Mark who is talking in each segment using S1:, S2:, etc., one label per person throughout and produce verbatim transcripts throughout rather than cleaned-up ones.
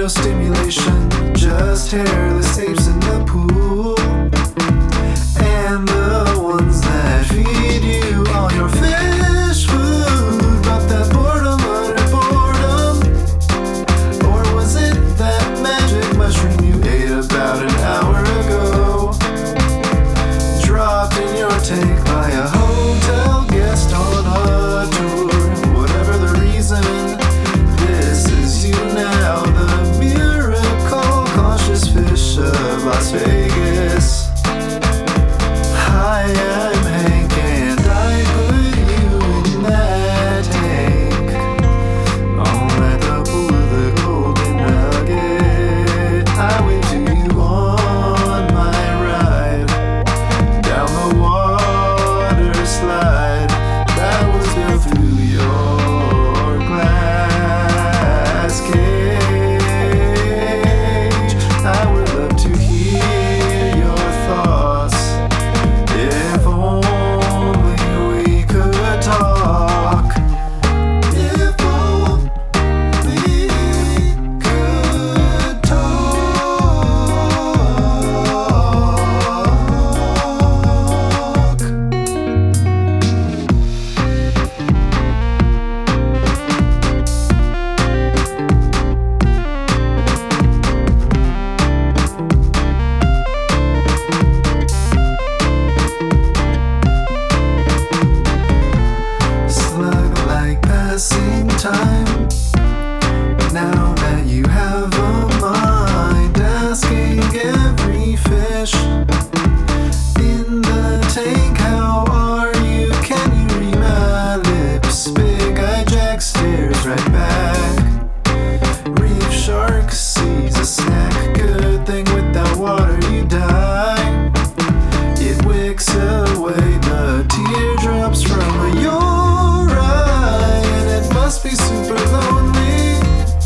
S1: no stimulation, just hairless tapes in the pool. And the ones that feed you all your fish food. But that boredom, utter boredom. Or was it that magic mushroom you ate about an hour ago? Dropped in your tank by a hotel guest on a tour. Whatever the reason, this is you now, the miracle conscious fish of Las Vegas. Hi, I'm Hank and I put you in that tank. On at the pool of the golden nugget, I wait to you on my ride down the water slide that was built through your glass cage. I would love to hear your thoughts. If only we could talk. If only we could talk. Slug like passing time. Now that you have a mind, asking every fish in the tank, how are you? Can you read my lips? Big eye Jack stares right back. Reef shark sees a snack. Good thing without water you die. It wicks away the teardrops from your eye, and it must be super lonely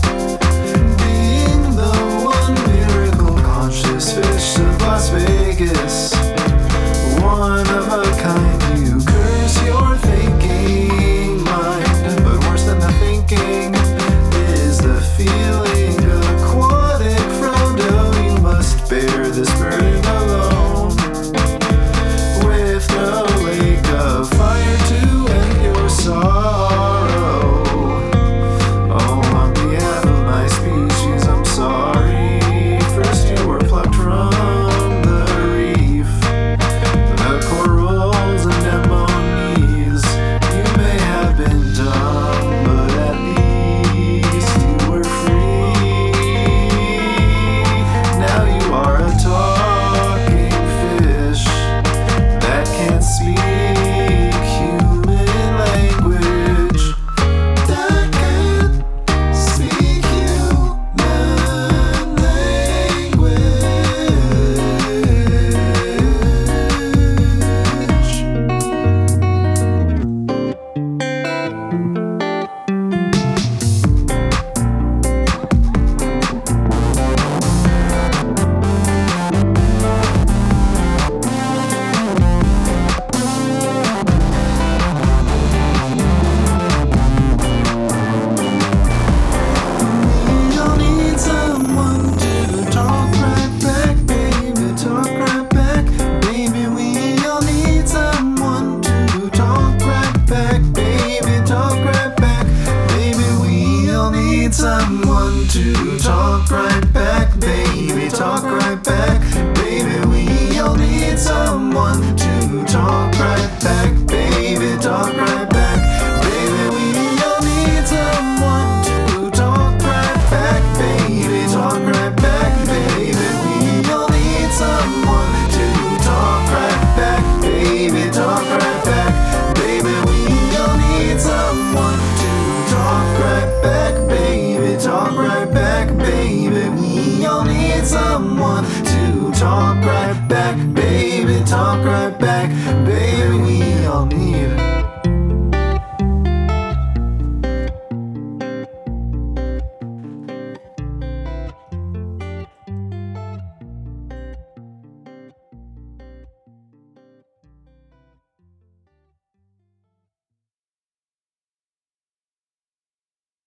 S1: being the one miracle conscious fish of Las Vegas. One of a kind, you curse your thinking mind, but worse than the thinking is the feeling. Aquatic Frodo, you must bear this burden alone, with no lake of fire to end your sorrow. Oh, on behalf of my species, I'm sorry. First you were plucked from the reef, the corals and anemones. You may have been dumb, but at least you were free. Now you are a talking fish that can't speak human language. That can't speak human language. We all need someone to talk right back, baby, talk right back. Baby, we all need someone to talk right back, baby, talk right back. Baby, we all need someone to talk right back, baby, talk right back. Baby, we all need someone to talk right back, baby, talk right back. Baby, we all need someone to talk right back, baby, talk right back. Baby, we all need someone to talk right back, baby, talk right back. Baby, we all need someone to talk right back, baby, talk right back. Baby, we all need someone to talk right back, baby, talk right back. Baby, we all need